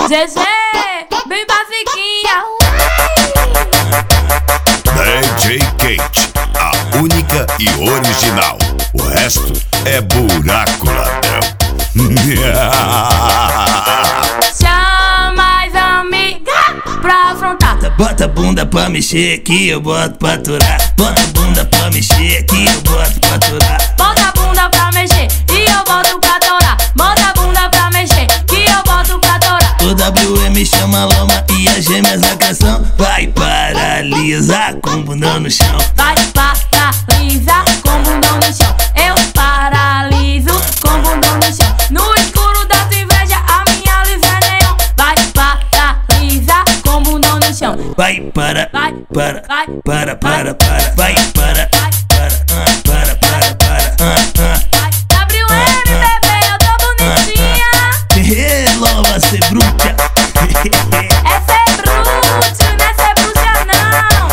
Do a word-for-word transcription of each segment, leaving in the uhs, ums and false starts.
Zezé, bem basiquinha. D J Kate, a única e original. O resto é buraco, ladrão. Chama as amigas pra afrontar. Bota a bunda pra mexer que eu boto pra aturar. Bota a bunda pra mexer que eu boto pra aturar. Bota a bunda pra mexer e eu boto pra torar. Bota a bunda pra mexer que eu boto pra torar. O W M chama a lama e as gêmeas a canção. Vai paralisar com bundão no chão. Vai paralisar com bundão no chão. Eu paraliso com bundão no chão. No escuro da tua inveja a minha luz é neon. Vai paralisar com bundão no chão. Vai para, Vai, para, vai, para, para, para. Vai para, para, ah, para, para, para, ah, ah. W M, bebê, eu tô bonitinha. Hehe, louva ser bruta. Essa é bruxa, não é ser bruxa não.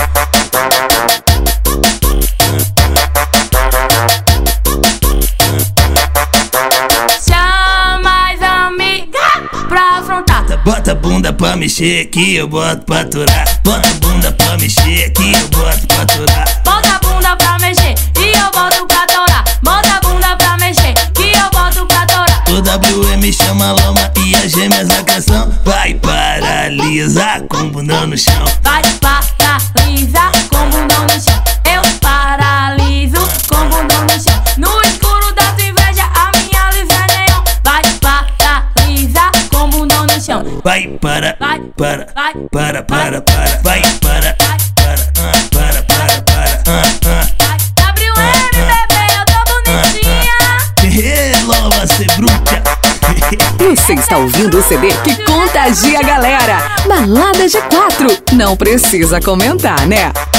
Chama as amigas pra afrontar. Bota a bunda pra mexer que eu boto pra aturar. Bota a bunda pra mexer que eu boto pra aturar. Bota a bunda pra mexer e eu boto pra torar. Bota a bunda pra mexer que eu boto pra torar. O W M chama a lama e as gêmeas a canção. Vai paralisar com bundão no chão. Vai paralisar com bundão no chão. Eu paraliso com bundão no chão. No escuro da tua inveja a minha luz é neon. Vai paralisar com bundão no chão. Vai para, Vai, para, vai, para, para, para. Vai para, para, ah, para, para, para, ah, ah. W M, bebê, eu tô bonitinha. Hehe, louva ser bruta. Você está ouvindo o C D que contagia a galera. Balada G quatro. Não precisa comentar, né?